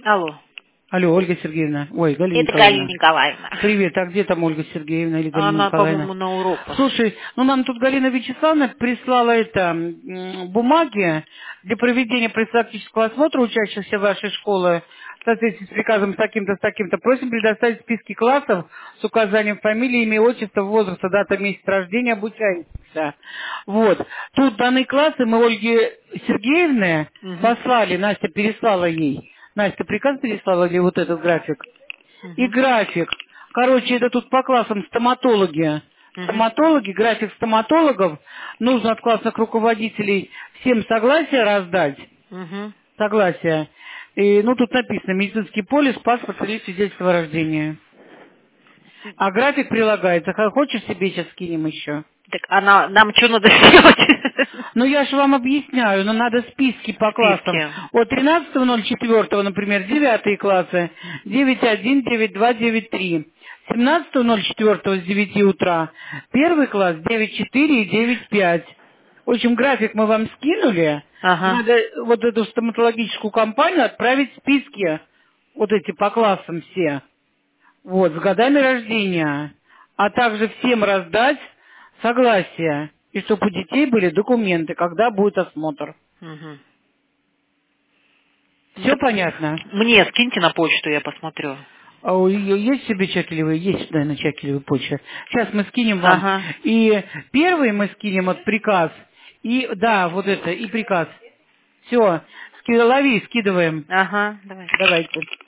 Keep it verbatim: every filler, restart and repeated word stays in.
Алло. Алло, Ольга Сергеевна. Ой, Галина Это Николаевна. Галина Николаевна. Привет, а где там Ольга Сергеевна или Галина Она, Николаевна? по-моему, на уроках. Слушай, ну нам тут Галина Вячеславовна прислала это м, бумаги для проведения профилактического осмотра учащихся вашей школы в соответствии с приказом с таким-то, с таким-то. Просим предоставить списки классов с указанием фамилии, имя, отчество, возраста, дата, месяц рождения обучающихся. Вот. Тут данные классы мы Ольге Сергеевне Угу. послали, Настя переслала ей. Настя приказ переслала или вот этот график? И Угу. график. Короче, это тут по классам стоматологи. Угу. Стоматологи, график стоматологов. Нужно от классных руководителей всем согласие раздать. Угу. Согласие. И, ну, тут написано медицинский полис, паспорт или свидетельство о рождении. А график прилагается. Х- Хочешь, себе сейчас скинем еще? Так она, нам что надо сделать? Ну, я же вам объясняю, но надо списки по классам. Списки. От тринадцатого ноль четвёртого, например, девятые классы, девять один, девять два, девять три. семнадцатого ноль четвёртого с девяти утра, первый класс девять четыре и девять пять. В общем, график мы вам скинули. Ага. Надо вот эту стоматологическую компанию отправить списки, вот эти по классам все, вот, с годами рождения, а также всем раздать согласие, и чтобы у детей были документы, когда будет осмотр. Угу. Все понятно? Мне скиньте на почту, я посмотрю. А у ее есть себе чекелевые? Есть, наверное, чекелевые почта. Сейчас мы скинем вам. Ага. И первый мы скинем от приказ. И, да, вот это, и приказ. Все, лови, скидываем. Ага, давай. Давайте.